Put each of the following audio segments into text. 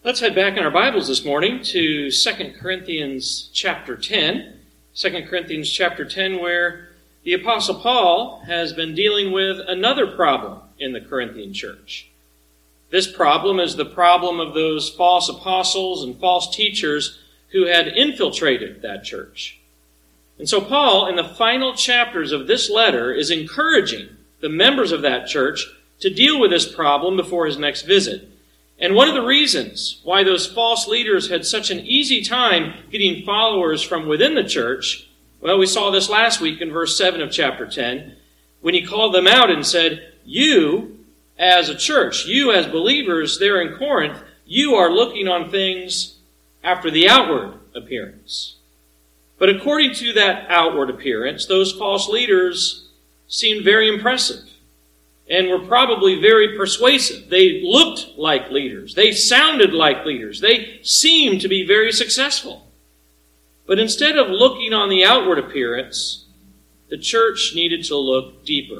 Let's head back in our Bibles this morning to 2 Corinthians chapter 10. 2 Corinthians chapter 10, where the Apostle Paul has been dealing with another problem in the Corinthian church. This problem is the problem of those false apostles and false teachers who had infiltrated that church. And so Paul, in the final chapters of this letter, is encouraging the members of that church to deal with this problem before his next visit. And one of the reasons why those false leaders had such an easy time getting followers from within the church, well, we saw this last week in verse 7 of chapter 10, when he called them out and said, you as a church, you as believers there in Corinth, you are looking on things after the outward appearance. But according to that outward appearance, those false leaders seemed very impressive and were probably very persuasive. They looked like leaders. They sounded like leaders. They seemed to be very successful. But instead of looking on the outward appearance, the church needed to look deeper.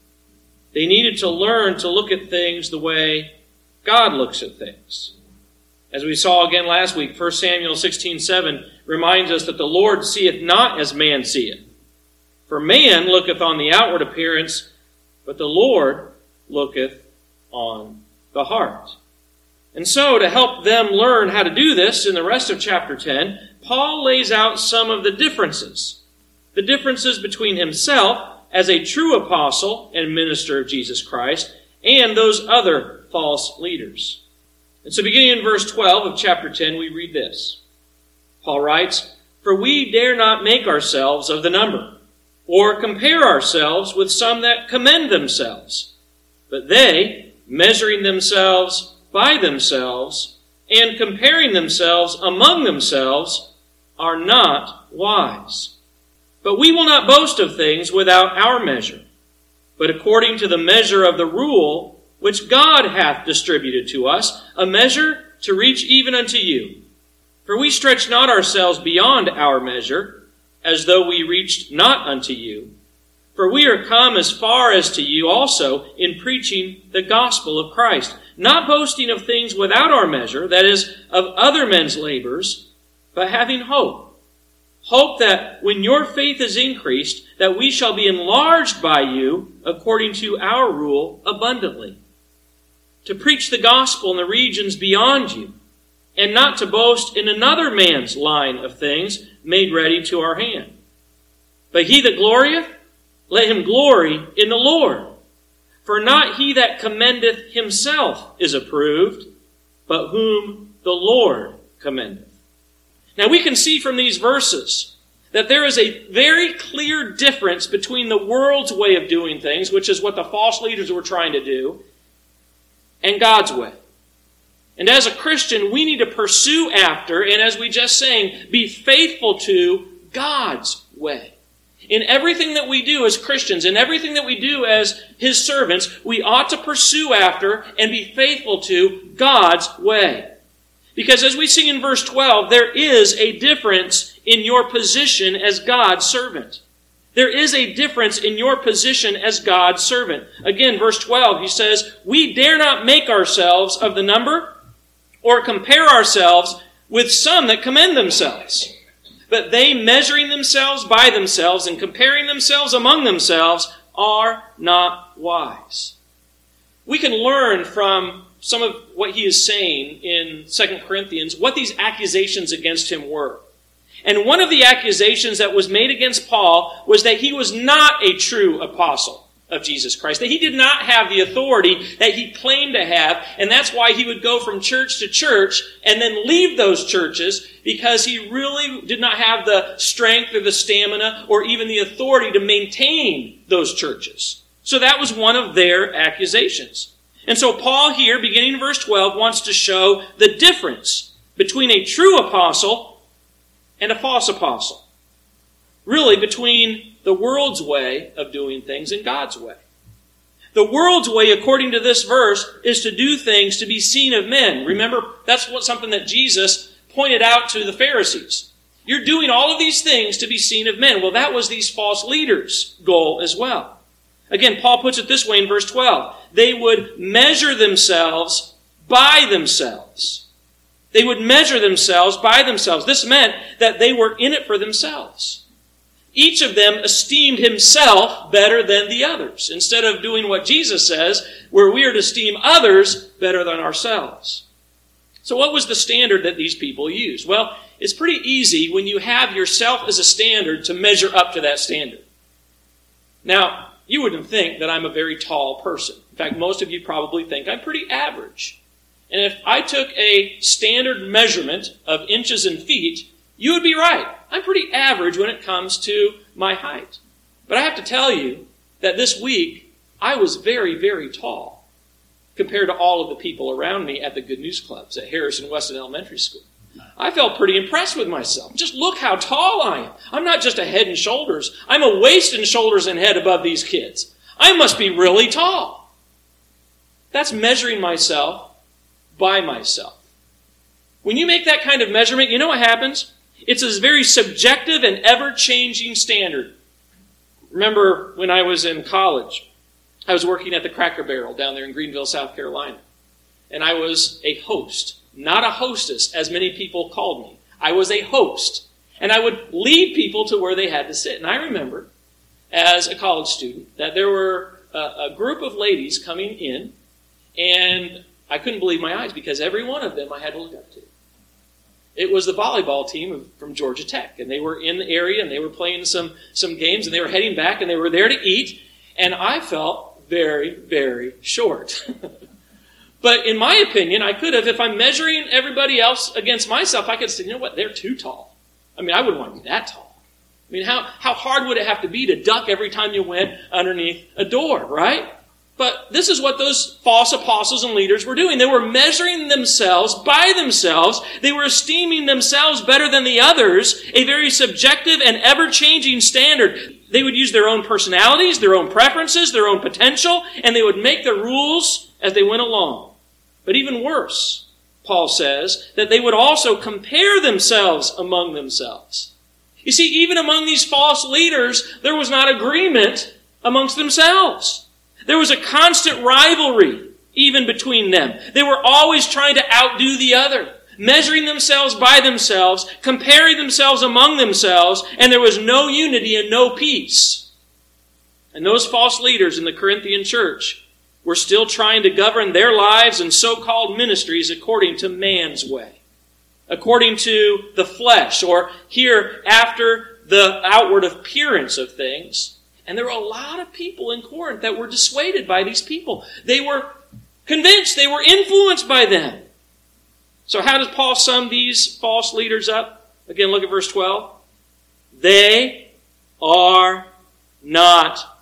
They needed to learn to look at things the way God looks at things. As we saw again last week, 1 Samuel 16:7 reminds us that the Lord seeth not as man seeth. For man looketh on the outward appearance, but the Lord looketh on the heart. And so, to help them learn how to do this in the rest of chapter 10, Paul lays out some of the differences. The differences between himself as a true apostle and minister of Jesus Christ and those other false leaders. And so beginning in verse 12 of chapter 10, we read this. Paul writes, "For we dare not make ourselves of the number, or compare ourselves with some that commend themselves. But they, measuring themselves by themselves, and comparing themselves among themselves, are not wise. But we will not boast of things without our measure, but according to the measure of the rule which God hath distributed to us, a measure to reach even unto you. For we stretch not ourselves beyond our measure, as though we reached not unto you. For we are come as far as to you also in preaching the gospel of Christ, not boasting of things without our measure, that is, of other men's labors, but having hope. Hope that when your faith is increased, that we shall be enlarged by you according to our rule abundantly. To preach the gospel in the regions beyond you, and not to boast in another man's line of things made ready to our hand. But he that glorieth, let him glory in the Lord. For not he that commendeth himself is approved, but whom the Lord commendeth." Now we can see from these verses that there is a very clear difference between the world's way of doing things, which is what the false leaders were trying to do, and God's way. And as a Christian, we need to pursue after, and as we just sang, be faithful to God's way. In everything that we do as Christians, in everything that we do as His servants, we ought to pursue after and be faithful to God's way. Because as we see in verse 12, there is a difference in your position as God's servant. There is a difference in your position as God's servant. Again, verse 12, he says, "We dare not make ourselves of the number, or compare ourselves with some that commend themselves. But they, measuring themselves by themselves and comparing themselves among themselves, are not wise." We can learn from some of what he is saying in 2 Corinthians what these accusations against him were. And one of the accusations that was made against Paul was that he was not a true apostle of Jesus Christ, that he did not have the authority that he claimed to have, and that's why he would go from church to church and then leave those churches, because he really did not have the strength or the stamina or even the authority to maintain those churches. So that was one of their accusations. And so Paul here, beginning in verse 12, wants to show the difference between a true apostle and a false apostle. Really, between the world's way of doing things and God's way. The world's way, according to this verse, is to do things to be seen of men. Remember, that's something that Jesus pointed out to the Pharisees. You're doing all of these things to be seen of men. Well, that was these false leaders' goal as well. Again, Paul puts it this way in verse 12. They would measure themselves by themselves. They would measure themselves by themselves. This meant that they were in it for themselves. Each of them esteemed himself better than the others, instead of doing what Jesus says, where we are to esteem others better than ourselves. So what was the standard that these people used? Well, it's pretty easy when you have yourself as a standard to measure up to that standard. Now, you wouldn't think that I'm a very tall person. In fact, most of you probably think I'm pretty average. And if I took a standard measurement of inches and feet, you would be right. I'm pretty average when it comes to my height. But I have to tell you that this week, I was very, very tall compared to all of the people around me at the Good News Clubs at Harrison Weston Elementary School. I felt pretty impressed with myself. Just look how tall I am. I'm not just a head and shoulders. I'm a waist and shoulders and head above these kids. I must be really tall. That's measuring myself by myself. When you make that kind of measurement, you know what happens? It's a very subjective and ever-changing standard. Remember when I was in college, I was working at the Cracker Barrel down there in Greenville, South Carolina. And I was a host, not a hostess, as many people called me. I was a host. And I would lead people to where they had to sit. And I remember, as a college student, that there were a group of ladies coming in, and I couldn't believe my eyes because every one of them I had to look up to. It was the volleyball team from Georgia Tech, and they were in the area, and they were playing some games, and they were heading back, and they were there to eat, and I felt very, very short. But in my opinion, I could have, if I'm measuring everybody else against myself, I could say, you know what, they're too tall. I mean, I wouldn't want to be that tall. I mean, how hard would it have to be to duck every time you went underneath a door, right? But this is what those false apostles and leaders were doing. They were measuring themselves by themselves. They were esteeming themselves better than the others, a very subjective and ever-changing standard. They would use their own personalities, their own preferences, their own potential, and they would make the rules as they went along. But even worse, Paul says, that they would also compare themselves among themselves. You see, even among these false leaders, there was not agreement amongst themselves. There was a constant rivalry even between them. They were always trying to outdo the other, measuring themselves by themselves, comparing themselves among themselves, and there was no unity and no peace. And those false leaders in the Corinthian church were still trying to govern their lives and so-called ministries according to man's way, according to the flesh, or here after the outward appearance of things. And there were a lot of people in Corinth that were dissuaded by these people. They were convinced, they were influenced by them. So how does Paul sum these false leaders up? Again, look at verse 12. They are not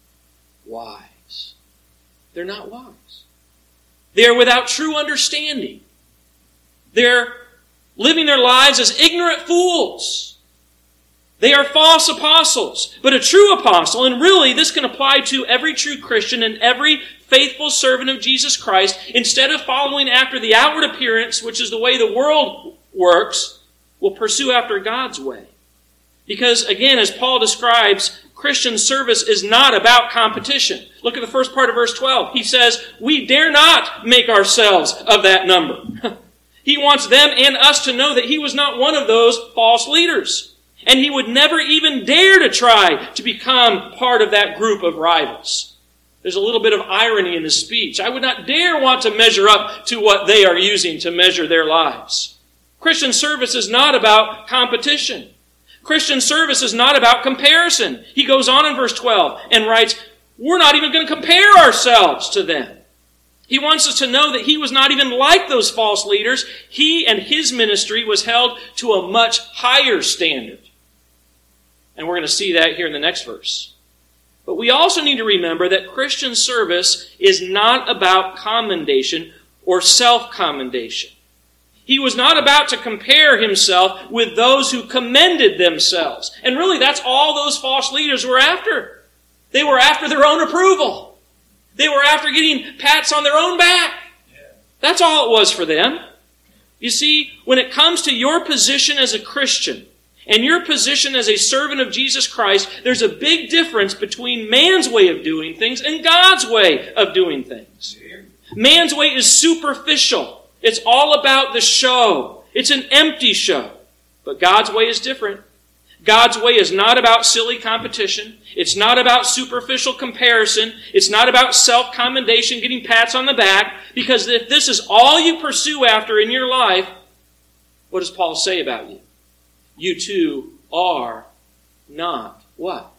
wise. They're not wise. They are without true understanding. They're living their lives as ignorant fools. They are false apostles. But a true apostle, and really this can apply to every true Christian and every faithful servant of Jesus Christ, instead of following after the outward appearance, which is the way the world works, will pursue after God's way. Because again, as Paul describes, Christian service is not about competition. Look at the first part of verse 12. He says, we dare not make ourselves of that number. He wants them and us to know that he was not one of those false leaders. And he would never even dare to try to become part of that group of rivals. There's a little bit of irony in his speech. I would not dare want to measure up to what they are using to measure their lives. Christian service is not about competition. Christian service is not about comparison. He goes on in verse 12 and writes, we're not even going to compare ourselves to them. He wants us to know that he was not even like those false leaders. He and his ministry was held to a much higher standard. And we're going to see that here in the next verse. But we also need to remember that Christian service is not about commendation or self-commendation. He was not about to compare himself with those who commended themselves. And really, that's all those false leaders were after. They were after their own approval. They were after getting pats on their own back. That's all it was for them. You see, when it comes to your position as a Christian and your position as a servant of Jesus Christ, there's a big difference between man's way of doing things and God's way of doing things. Man's way is superficial. It's all about the show. It's an empty show. But God's way is different. God's way is not about silly competition. It's not about superficial comparison. It's not about self-commendation, getting pats on the back. Because if this is all you pursue after in your life, what does Paul say about you? You too are not what?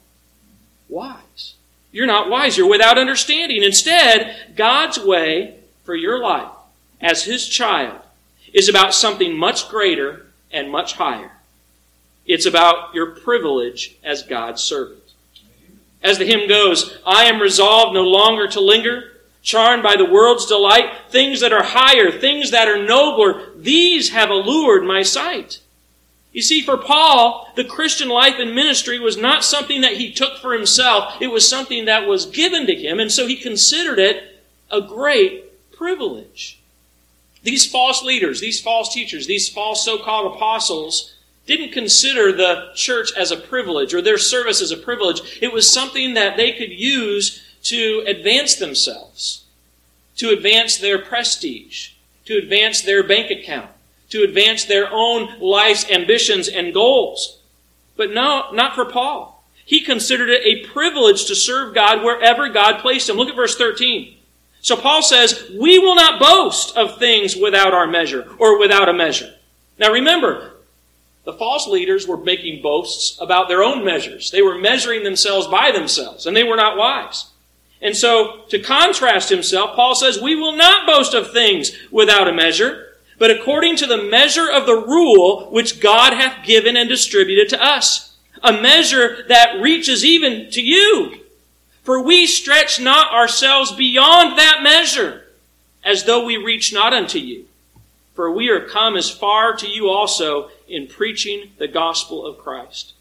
Wise. You're not wise. You're without understanding. Instead, God's way for your life as His child is about something much greater and much higher. It's about your privilege as God's servant. As the hymn goes, I am resolved no longer to linger, charmed by the world's delight. Things that are higher, things that are nobler, these have allured my sight. You see, for Paul, the Christian life and ministry was not something that he took for himself. It was something that was given to him, and so he considered it a great privilege. These false leaders, these false teachers, these false so-called apostles didn't consider the church as a privilege or their service as a privilege. It was something that they could use to advance themselves, to advance their prestige, to advance their bank account, to advance their own life's ambitions and goals. But no, not for Paul. He considered it a privilege to serve God wherever God placed him. Look at verse 13. So Paul says, we will not boast of things without our measure or without a measure. Now remember, the false leaders were making boasts about their own measures. They were measuring themselves by themselves, and they were not wise. And so, to contrast himself, Paul says, we will not boast of things without a measure, but according to the measure of the rule which God hath given and distributed to us. A measure that reaches even to you. For we stretch not ourselves beyond that measure, as though we reach not unto you. For we are come as far to you also in preaching the gospel of Christ.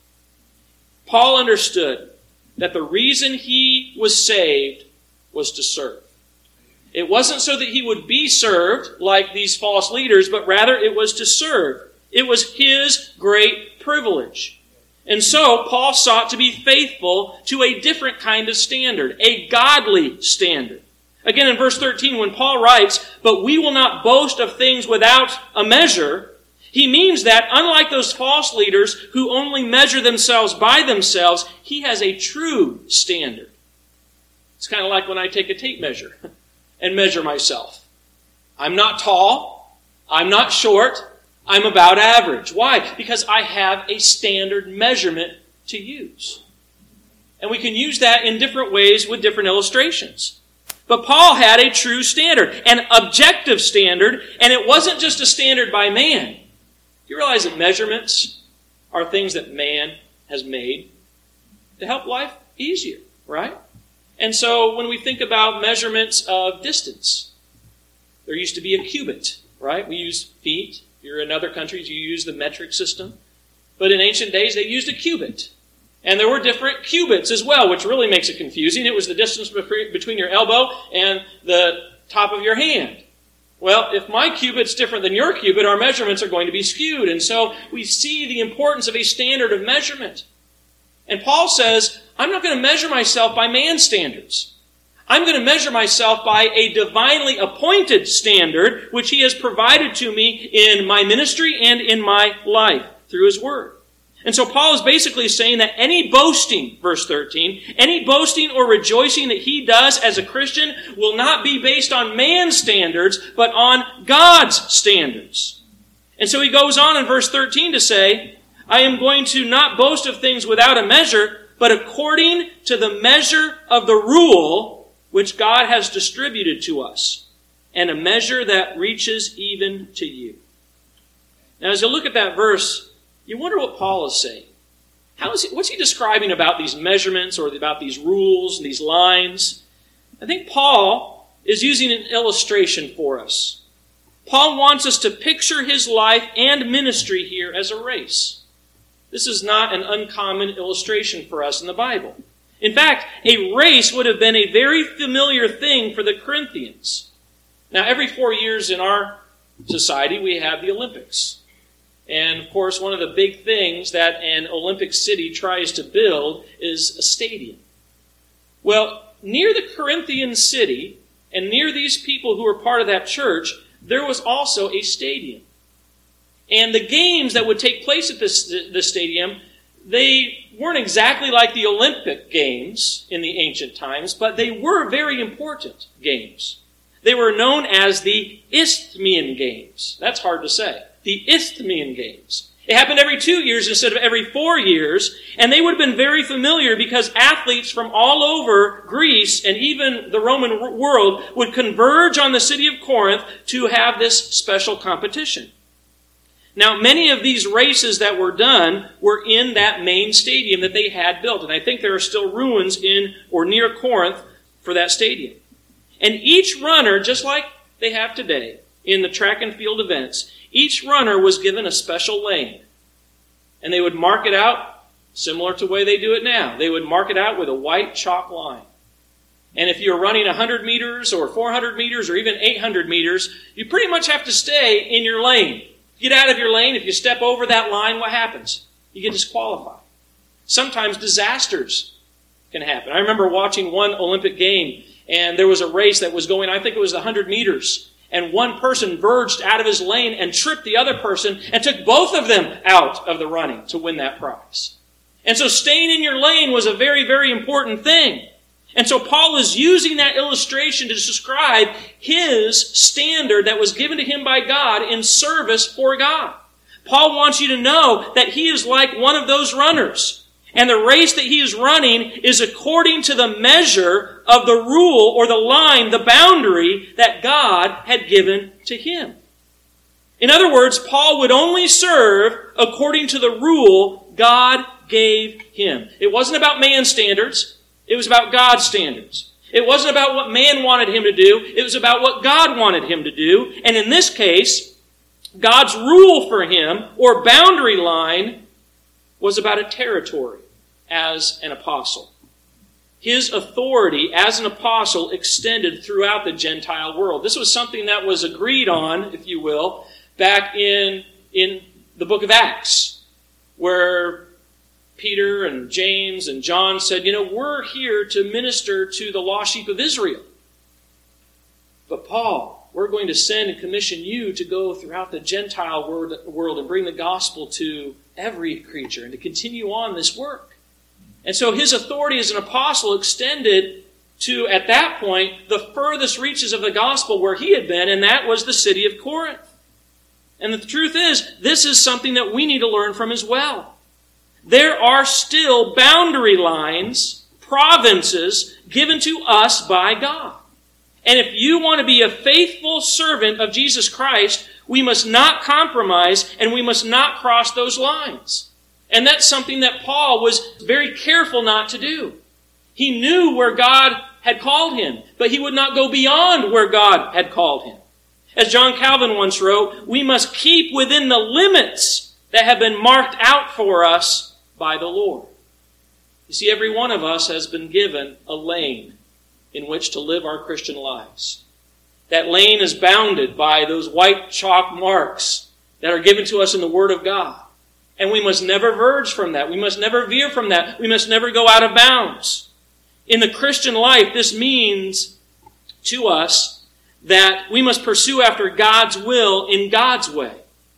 Paul understood that the reason he was saved was to serve. It wasn't so that he would be served like these false leaders, but rather it was to serve. It was his great privilege. And so Paul sought to be faithful to a different kind of standard, a godly standard. Again, in verse 13, when Paul writes, but we will not boast of things without a measure, he means that, unlike those false leaders who only measure themselves by themselves, he has a true standard. It's kind of like when I take a tape measure and measure myself. I'm not tall. I'm not short. I'm about average. Why? Because I have a standard measurement to use. And we can use that in different ways with different illustrations. But Paul had a true standard, an objective standard, and it wasn't just a standard by man. You realize that measurements are things that man has made to help life easier, right? And so when we think about measurements of distance, there used to be a cubit, right? We use feet. If you're in other countries, you use the metric system. But in ancient days, they used a cubit. And there were different cubits as well, which really makes it confusing. It was the distance between your elbow and the top of your hand. Well, if my cubit's different than your cubit, our measurements are going to be skewed. And so we see the importance of a standard of measurement. And Paul says, I'm not going to measure myself by man's standards. I'm going to measure myself by a divinely appointed standard, which he has provided to me in my ministry and in my life through his word. And so Paul is basically saying that any boasting, verse 13, any boasting or rejoicing that he does as a Christian will not be based on man's standards, but on God's standards. And so he goes on in verse 13 to say, I am going to not boast of things without a measure, but according to the measure of the rule which God has distributed to us, and a measure that reaches even to you. Now, as you look at that verse, you wonder what Paul is saying. What's he describing about these measurements or about these rules and these lines? I think Paul is using an illustration for us. Paul wants us to picture his life and ministry here as a race. This is not an uncommon illustration for us in the Bible. In fact, a race would have been a very familiar thing for the Corinthians. Now, every 4 years in our society, we have the Olympics. And, of course, one of the big things that an Olympic city tries to build is a stadium. Well, near the Corinthian city, and near these people who were part of that church, there was also a stadium. And the games that would take place at this stadium, they weren't exactly like the Olympic Games in the ancient times, but they were very important games. They were known as the Isthmian Games. That's hard to say. The Isthmian Games. It happened every 2 years instead of every 4 years, and they would have been very familiar because athletes from all over Greece and even the Roman world would converge on the city of Corinth to have this special competition. Now, many of these races that were done were in that main stadium that they had built, and I think there are still ruins in or near Corinth for that stadium. And each runner, just like they have today in the track and field events, each runner was given a special lane. And they would mark it out similar to the way they do it now. They would mark it out with a white chalk line. And if you're running 100 meters or 400 meters or even 800 meters, you pretty much have to stay in your lane. Get out of your lane. If you step over that line, what happens? You get disqualified. Sometimes disasters can happen. I remember watching one Olympic game, and there was a race that was going, I think it was 100 meters. And one person verged out of his lane and tripped the other person and took both of them out of the running to win that prize. And so staying in your lane was a very, very important thing. And so Paul is using that illustration to describe his standard that was given to him by God in service for God. Paul wants you to know that he is like one of those runners. And the race that he is running is according to the measure of the rule or the line, the boundary that God had given to him. In other words, Paul would only serve according to the rule God gave him. It wasn't about man's standards. It was about God's standards. It wasn't about what man wanted him to do. It was about what God wanted him to do. And in this case, God's rule for him, or boundary line, was about a territory as an apostle. His authority as an apostle extended throughout the Gentile world. This was something that was agreed on, if you will, back in the book of Acts, where Peter and James and John said, we're here to minister to the lost sheep of Israel. But Paul, we're going to send and commission you to go throughout the Gentile world and bring the gospel to every creature and to continue on this work. And so his authority as an apostle extended to, at that point, the furthest reaches of the gospel where he had been, and that was the city of Corinth. And the truth is, this is something that we need to learn from as well. There are still boundary lines, provinces, given to us by God. And if you want to be a faithful servant of Jesus Christ, we must not compromise and we must not cross those lines. And that's something that Paul was very careful not to do. He knew where God had called him, but he would not go beyond where God had called him. As John Calvin once wrote, we must keep within the limits that have been marked out for us by the Lord. You see, every one of us has been given a lane in which to live our Christian lives. That lane is bounded by those white chalk marks that are given to us in the Word of God. And we must never verge from that. We must never veer from that. We must never go out of bounds. In the Christian life, this means to us that we must pursue after God's will in God's way.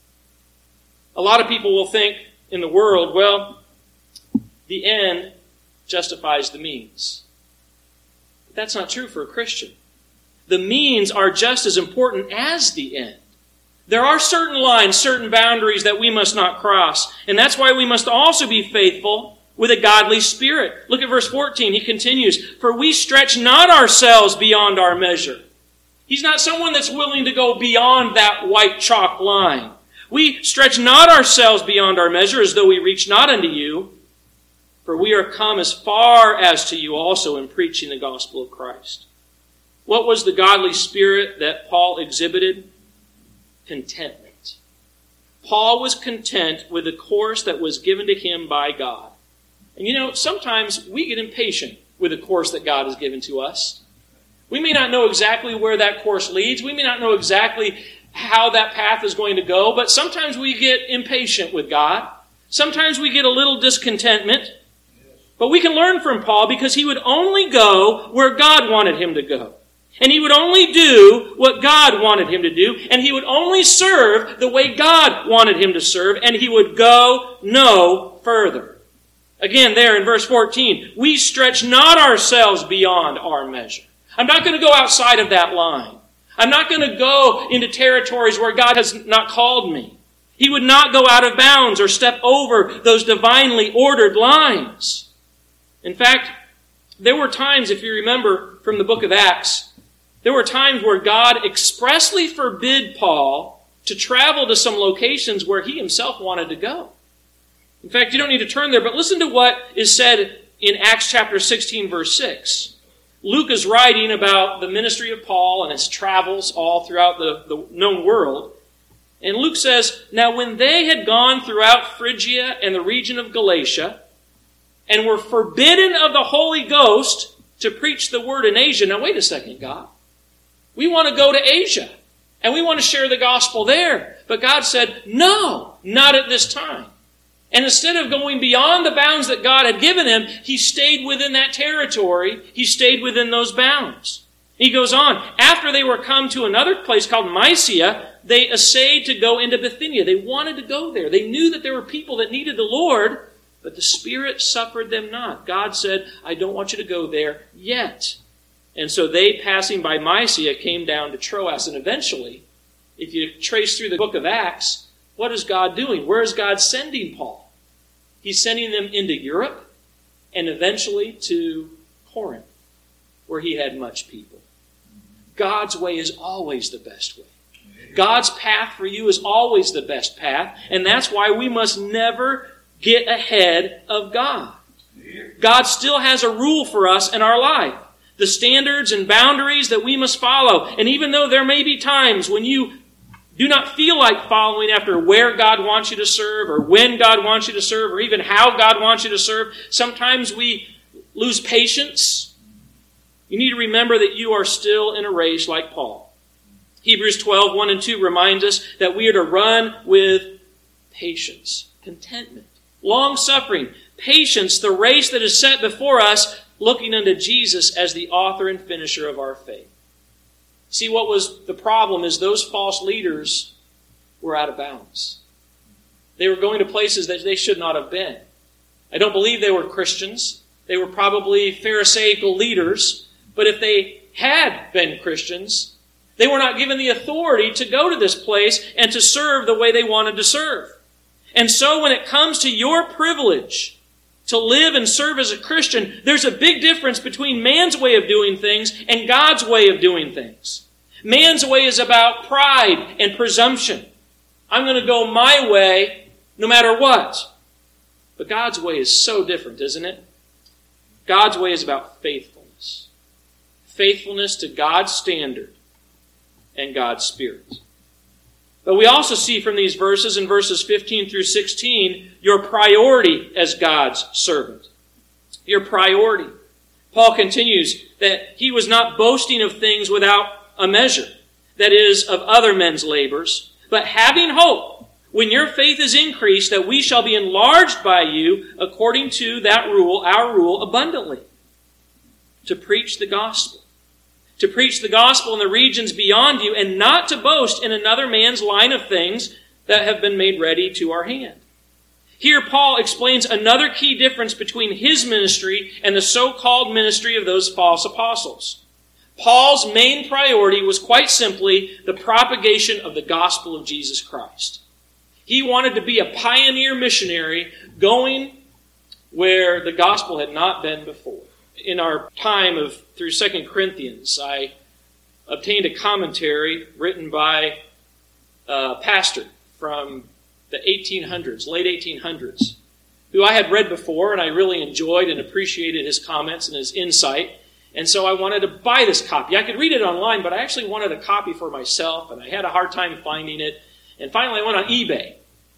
A lot of people will think in the world, well, the end justifies the means. But that's not true for a Christian. The means are just as important as the end. There are certain lines, certain boundaries that we must not cross. And that's why we must also be faithful with a godly spirit. Look at verse 14. He continues, for we stretch not ourselves beyond our measure. He's not someone that's willing to go beyond that white chalk line. We stretch not ourselves beyond our measure as though we reach not unto you. For we are come as far as to you also in preaching the gospel of Christ. What was the godly spirit that Paul exhibited? Contentment. Paul was content with the course that was given to him by God. And sometimes we get impatient with the course that God has given to us. We may not know exactly where that course leads. We may not know exactly how that path is going to go, but sometimes we get impatient with God. Sometimes we get a little discontentment. But we can learn from Paul because he would only go where God wanted him to go. And he would only do what God wanted him to do, and he would only serve the way God wanted him to serve, and he would go no further. Again, there in verse 14, we stretch not ourselves beyond our measure. I'm not going to go outside of that line. I'm not going to go into territories where God has not called me. He would not go out of bounds or step over those divinely ordered lines. In fact, there were times, if you remember from the book of Acts, there were times where God expressly forbid Paul to travel to some locations where he himself wanted to go. In fact, you don't need to turn there, but listen to what is said in Acts chapter 16, verse 6. Luke is writing about the ministry of Paul and his travels all throughout the known world. And Luke says, now when they had gone throughout Phrygia and the region of Galatia, and were forbidden of the Holy Ghost to preach the word in Asia. Now wait a second, God. We want to go to Asia, and we want to share the gospel there. But God said, no, not at this time. And instead of going beyond the bounds that God had given him, he stayed within that territory. He stayed within those bounds. He goes on. After they were come to another place called Mysia, they essayed to go into Bithynia. They wanted to go there. They knew that there were people that needed the Lord, but the Spirit suffered them not. God said, I don't want you to go there yet. And so they, passing by Mysia, came down to Troas. And eventually, if you trace through the book of Acts, what is God doing? Where is God sending Paul? He's sending them into Europe and eventually to Corinth, where he had much people. God's way is always the best way. God's path for you is always the best path, and that's why we must never get ahead of God. God still has a rule for us in our life. The standards and boundaries that we must follow. And even though there may be times when you do not feel like following after where God wants you to serve, or when God wants you to serve, or even how God wants you to serve, sometimes we lose patience. You need to remember that you are still in a race like Paul. Hebrews 12, 1 and 2 reminds us that we are to run with patience, contentment, long-suffering, patience, the race that is set before us, looking unto Jesus as the author and finisher of our faith. See, what was the problem is those false leaders were out of bounds. They were going to places that they should not have been. I don't believe they were Christians. They were probably Pharisaical leaders. But if they had been Christians, they were not given the authority to go to this place and to serve the way they wanted to serve. And so when it comes to your privilege to live and serve as a Christian, there's a big difference between man's way of doing things and God's way of doing things. Man's way is about pride and presumption. I'm going to go my way no matter what. But God's way is so different, isn't it? God's way is about faithfulness. Faithfulness to God's standard and God's Spirit. But we also see from these verses, in verses 15 through 16, your priority as God's servant. Your priority. Paul continues that he was not boasting of things without a measure, that is, of other men's labors, but having hope, when your faith is increased, that we shall be enlarged by you according to that rule, our rule, abundantly. To preach the gospel. To preach the gospel in the regions beyond you, and not to boast in another man's line of things that have been made ready to our hand. Here Paul explains another key difference between his ministry and the so-called ministry of those false apostles. Paul's main priority was quite simply the propagation of the gospel of Jesus Christ. He wanted to be a pioneer missionary going where the gospel had not been before. In our time through 2 Corinthians, I obtained a commentary written by a pastor from the 1800s, late 1800s, who I had read before, and I really enjoyed and appreciated his comments and his insight. And so I wanted to buy this copy. I could read it online, but I actually wanted a copy for myself, and I had a hard time finding it. And finally I went on eBay,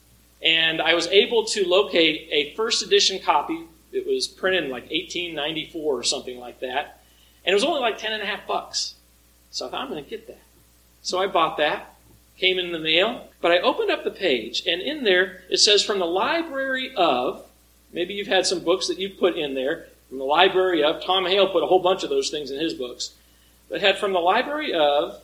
and I was able to locate a first edition copy. It was printed in like 1894 or something like that. And it was only like $10.50. So I thought, I'm going to get that. So I bought that. Came in the mail. But I opened up the page, and in there it says, from the library of, maybe you've had some books that you've put in there, from the library of, Tom Hale put a whole bunch of those things in his books. but had from the library of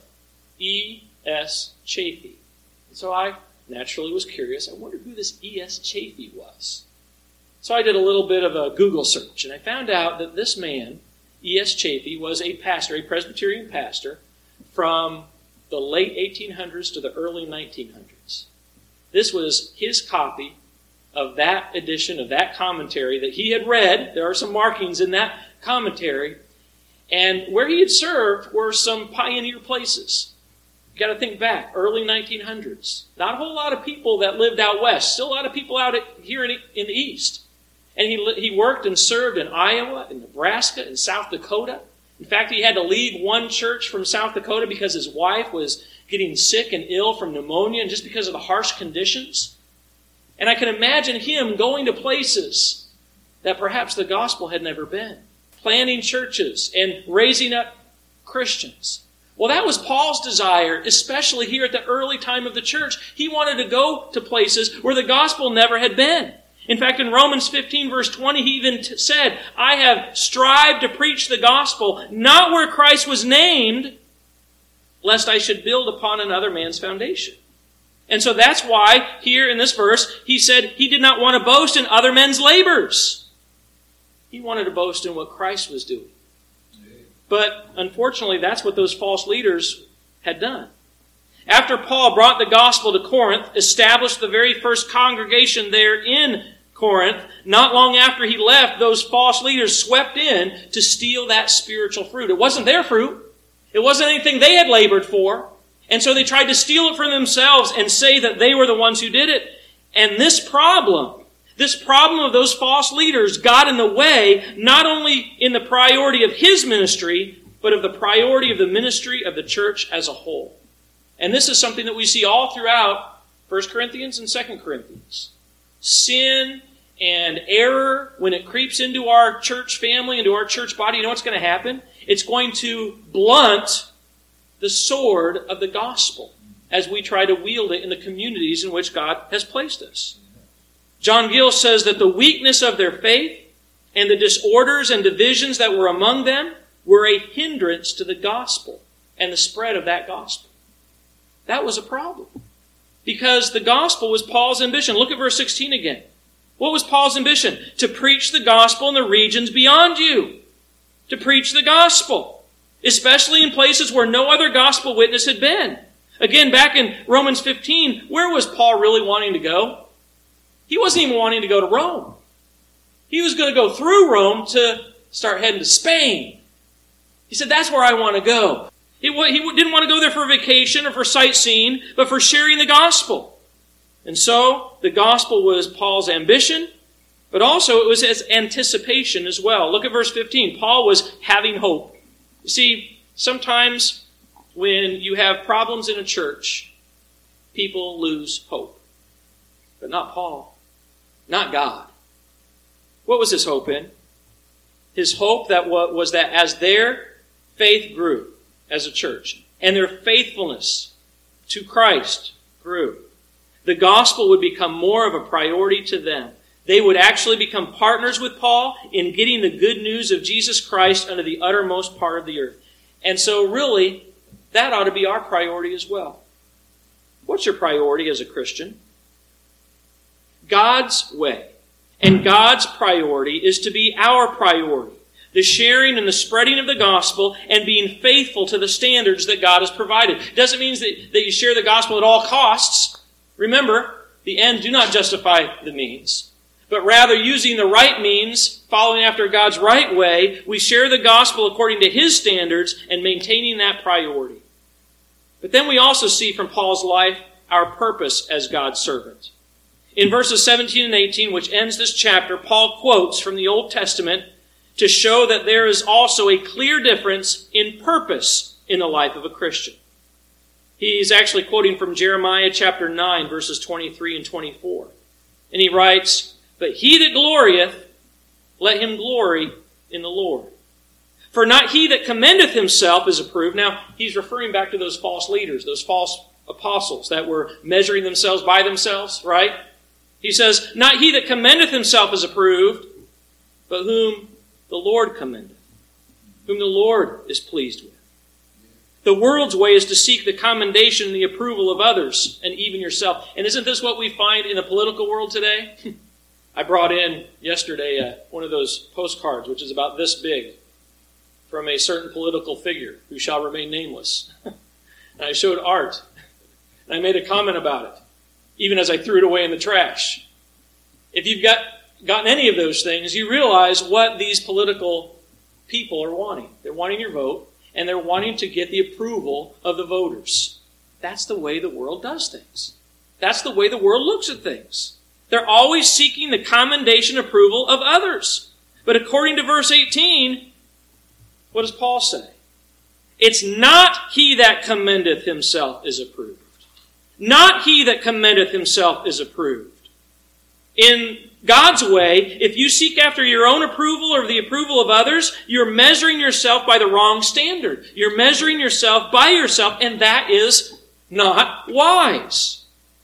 E.S. Chaffee. And so I naturally was curious. I wondered who this E.S. Chaffee was. So I did a little bit of a Google search, and I found out that this man, E.S. Chaffee, was a pastor, a Presbyterian pastor, from the late 1800s to the early 1900s. This was his copy of that edition of that commentary that he had read. There are some markings in that commentary. And where he had served were some pioneer places. You've got to think back, early 1900s. Not a whole lot of people that lived out west. Still a lot of people out here in the east. And he worked and served in Iowa, in Nebraska, in South Dakota. In fact, he had to leave one church from South Dakota because his wife was getting sick and ill from pneumonia, and just because of the harsh conditions. And I can imagine him going to places that perhaps the gospel had never been, planting churches and raising up Christians. Well, that was Paul's desire, especially here at the early time of the church. He wanted to go to places where the gospel never had been. In fact, in Romans 15, verse 20, he even said, I have strived to preach the gospel, not where Christ was named, lest I should build upon another man's foundation. And so that's why, here in this verse, he said he did not want to boast in other men's labors. He wanted to boast in what Christ was doing. But unfortunately, that's what those false leaders had done. After Paul brought the gospel to Corinth, established the very first congregation there in Corinth, not long after he left, those false leaders swept in to steal that spiritual fruit. It wasn't their fruit. It wasn't anything they had labored for. And so they tried to steal it for themselves and say that they were the ones who did it. And this problem of those false leaders got in the way, not only in the priority of his ministry, but of the priority of the ministry of the church as a whole. And this is something that we see all throughout 1 Corinthians and 2 Corinthians. Sin and error, when it creeps into our church family, into our church body, you know what's going to happen? It's going to blunt the sword of the gospel as we try to wield it in the communities in which God has placed us. John Gill says that the weakness of their faith and the disorders and divisions that were among them were a hindrance to the gospel and the spread of that gospel. That was a problem. Because the gospel was Paul's ambition. Look at verse 16 again. What was Paul's ambition? To preach the gospel in the regions beyond you. To preach the gospel. Especially in places where no other gospel witness had been. Again, back in Romans 15, where was Paul really wanting to go? He wasn't even wanting to go to Rome. He was going to go through Rome to start heading to Spain. He said, that's where I want to go. He didn't want to go there for vacation or for sightseeing, but for sharing the gospel. And so, the gospel was Paul's ambition, but also it was his anticipation as well. Look at verse 15. Paul was having hope. You see, sometimes when you have problems in a church, people lose hope. But not Paul. Not God. What was his hope in? His hope was that as their faith grew as a church, and their faithfulness to Christ grew, the gospel would become more of a priority to them. They would actually become partners with Paul in getting the good news of Jesus Christ unto the uttermost part of the earth. And so really, that ought to be our priority as well. What's your priority as a Christian? God's way and God's priority is to be our priority. The sharing and the spreading of the gospel and being faithful to the standards that God has provided. It doesn't mean that you share the gospel at all costs. Remember, the ends do not justify the means. But rather, using the right means, following after God's right way, we share the gospel according to His standards and maintaining that priority. But then we also see from Paul's life our purpose as God's servant. In verses 17 and 18, which ends this chapter, Paul quotes from the Old Testament to show that there is also a clear difference in purpose in the life of a Christian. He's actually quoting from Jeremiah chapter 9, verses 23 and 24. And he writes, "But he that glorieth, let him glory in the Lord. For not he that commendeth himself is approved." Now, he's referring back to those false leaders, those false apostles that were measuring themselves by themselves, right? He says, "Not he that commendeth himself is approved, but whom the Lord commendeth," whom the Lord is pleased with. The world's way is to seek the commendation and the approval of others, and even yourself. And isn't this what we find in the political world today? I brought in yesterday one of those postcards, which is about this big, from a certain political figure who shall remain nameless. And I showed Art, and I made a comment about it, even as I threw it away in the trash. If you've gotten any of those things, you realize what these political people are wanting. They're wanting your vote, and they're wanting to get the approval of the voters. That's the way the world does things. That's the way the world looks at things. They're always seeking the commendation and approval of others. But according to verse 18, what does Paul say? It's not he that commendeth himself is approved. Not he that commendeth himself is approved. In God's way, if you seek after your own approval or the approval of others, you're measuring yourself by the wrong standard. You're measuring yourself by yourself, and that is not wise.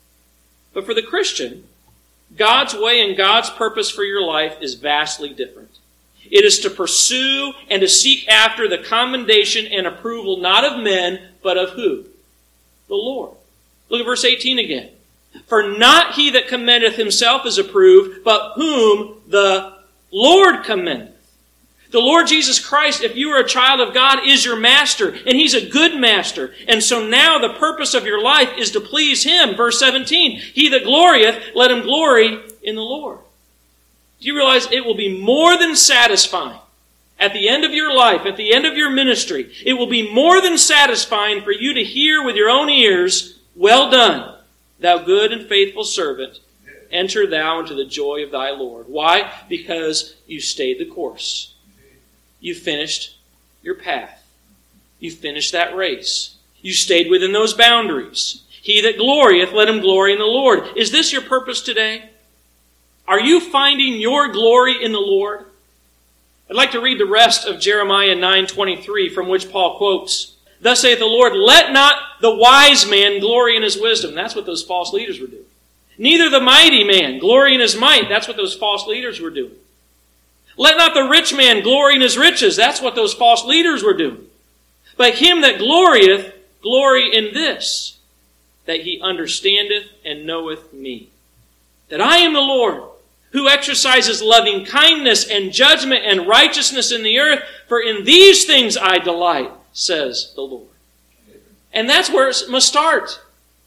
But for the Christian, God's way and God's purpose for your life is vastly different. It is to pursue and to seek after the commendation and approval not of men, but of who? The Lord. Look at verse 18 again. For not he that commendeth himself is approved, but whom the Lord commendeth. The Lord Jesus Christ, if you are a child of God, is your master, and he's a good master. And so now the purpose of your life is to please him. Verse 17, he that glorieth, let him glory in the Lord. Do you realize it will be more than satisfying at the end of your life, at the end of your ministry? It will be more than satisfying for you to hear with your own ears, well done, thou good and faithful servant. Enter thou into the joy of thy Lord. Why? Because you stayed the course. You finished your path. You finished that race. You stayed within those boundaries. He that glorieth, let him glory in the Lord. Is this your purpose today? Are you finding your glory in the Lord? I'd like to read the rest of Jeremiah 9:23, from which Paul quotes, Thus saith the Lord, let not the wise man glory in his wisdom. That's what those false leaders were doing. Neither the mighty man glory in his might. That's what those false leaders were doing. Let not the rich man glory in his riches. That's what those false leaders were doing. But him that glorieth, glory in this, that he understandeth and knoweth me. That I am the Lord, who exercises loving kindness and judgment and righteousness in the earth, for in these things I delight, says the Lord. And that's where it must start.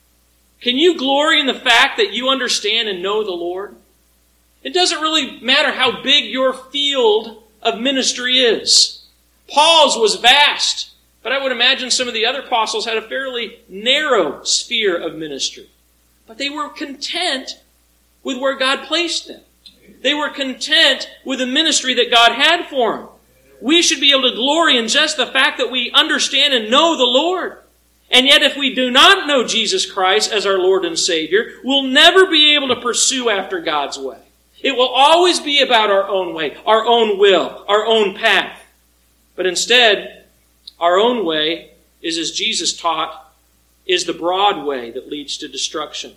Can you glory in the fact that you understand and know the Lord? It doesn't really matter how big your field of ministry is. Paul's was vast, but I would imagine some of the other apostles had a fairly narrow sphere of ministry. But they were content with where God placed them. They were content with the ministry that God had for them. We should be able to glory in just the fact that we understand and know the Lord. And yet if we do not know Jesus Christ as our Lord and Savior, we'll never be able to pursue after God's way. It will always be about our own way, our own will, our own path. But instead, our own way is, as Jesus taught, is the broad way that leads to destruction.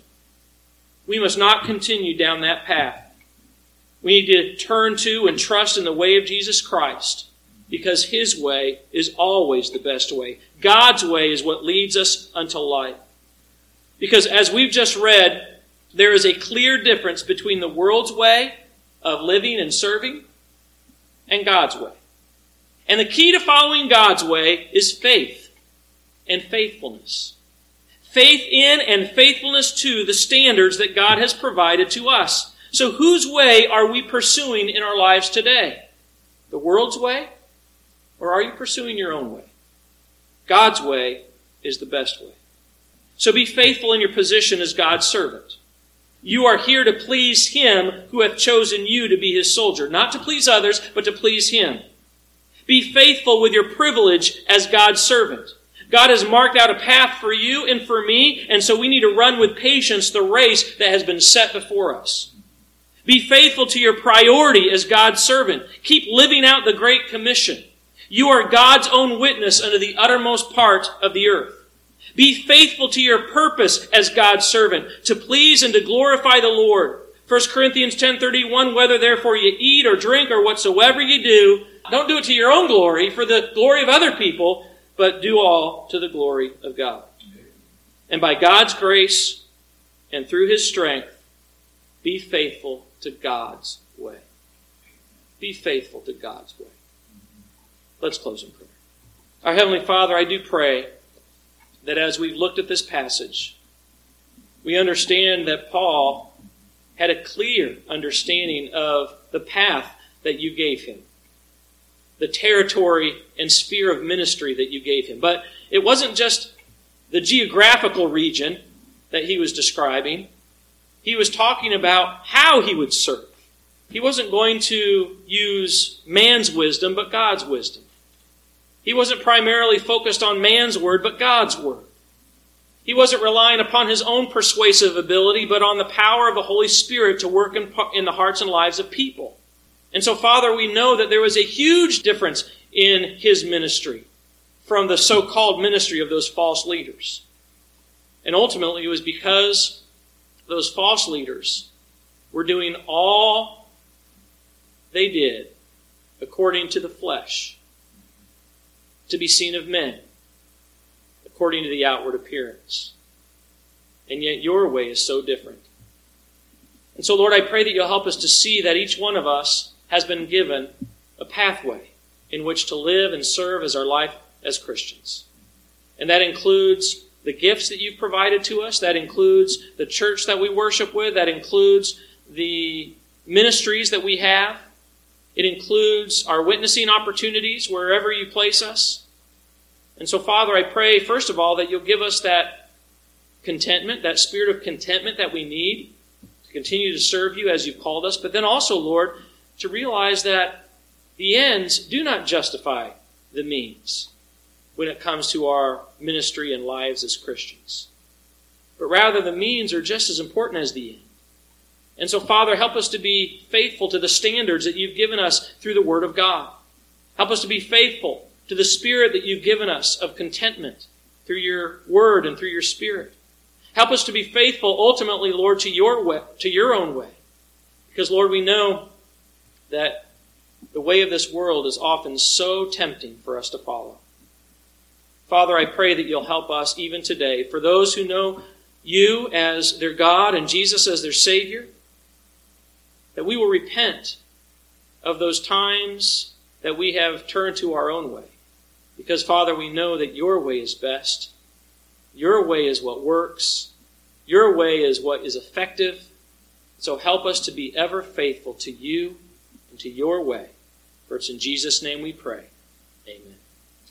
We must not continue down that path. We need to turn to and trust in the way of Jesus Christ, because his way is always the best way. God's way is what leads us unto life. Because as we've just read, there is a clear difference between the world's way of living and serving and God's way. And the key to following God's way is faith and faithfulness. Faith in and faithfulness to the standards that God has provided to us. So whose way are we pursuing in our lives today? The world's way? Or are you pursuing your own way? God's way is the best way. So be faithful in your position as God's servant. You are here to please him who hath chosen you to be his soldier. Not to please others, but to please him. Be faithful with your privilege as God's servant. God has marked out a path for you and for me, and so we need to run with patience the race that has been set before us. Be faithful to your priority as God's servant. Keep living out the Great Commission. You are God's own witness unto the uttermost part of the earth. Be faithful to your purpose as God's servant, to please and to glorify the Lord. 1 Corinthians 10:31, whether therefore you eat or drink or whatsoever you do, don't do it to your own glory, for the glory of other people, but do all to the glory of God. And by God's grace and through His strength, be faithful to God's way. Be faithful to God's way. Let's close in prayer. Our Heavenly Father, I do pray that as we've looked at this passage, we understand that Paul had a clear understanding of the path that you gave him, the territory and sphere of ministry that you gave him. But it wasn't just the geographical region that he was describing. He was talking about how he would serve. He wasn't going to use man's wisdom, but God's wisdom. He wasn't primarily focused on man's word, but God's word. He wasn't relying upon his own persuasive ability, but on the power of the Holy Spirit to work in the hearts and lives of people. And so, Father, we know that there was a huge difference in his ministry from the so-called ministry of those false leaders. And ultimately, it was because those false leaders were doing all they did according to the flesh, to be seen of men, according to the outward appearance. And yet your way is so different. And so, Lord, I pray that you'll help us to see that each one of us has been given a pathway in which to live and serve as our life as Christians. And that includes the gifts that you've provided to us. That includes the church that we worship with. That includes the ministries that we have. It includes our witnessing opportunities wherever you place us. And so, Father, I pray, first of all, that you'll give us that contentment, that spirit of contentment that we need to continue to serve you as you've called us. But then also, Lord, to realize that the ends do not justify the means when it comes to our ministry and lives as Christians. But rather, the means are just as important as the end. And so, Father, help us to be faithful to the standards that you've given us through the Word of God. Help us to be faithful to the spirit that you've given us of contentment through your Word and through your Spirit. Help us to be faithful, ultimately, Lord, to your way, to your own way. Because, Lord, we know that the way of this world is often so tempting for us to follow. Father, I pray that you'll help us even today, for those who know you as their God and Jesus as their Savior, that we will repent of those times that we have turned to our own way. Because, Father, we know that your way is best. Your way is what works. Your way is what is effective. So help us to be ever faithful to you and to your way. For it's in Jesus' name we pray. Amen.